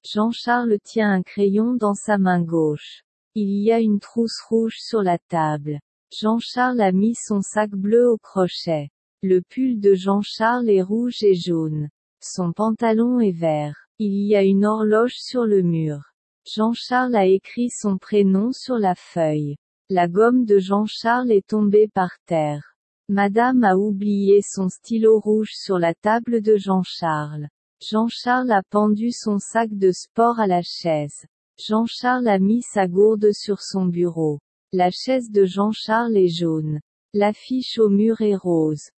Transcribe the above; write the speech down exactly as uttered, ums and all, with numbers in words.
Jean-Charles tient un crayon dans sa main gauche. Il y a une trousse rouge sur la table. Jean-Charles a mis son sac bleu au crochet. Le pull de Jean-Charles est rouge et jaune. Son pantalon est vert. Il y a une horloge sur le mur. Jean-Charles a écrit son prénom sur la feuille. La gomme de Jean-Charles est tombée par terre. Madame a oublié son stylo rouge sur la table de Jean-Charles. Jean-Charles a pendu son sac de sport à la chaise. Jean-Charles a mis sa gourde sur son bureau. La chaise de Jean-Charles est jaune. L'affiche au mur est rose.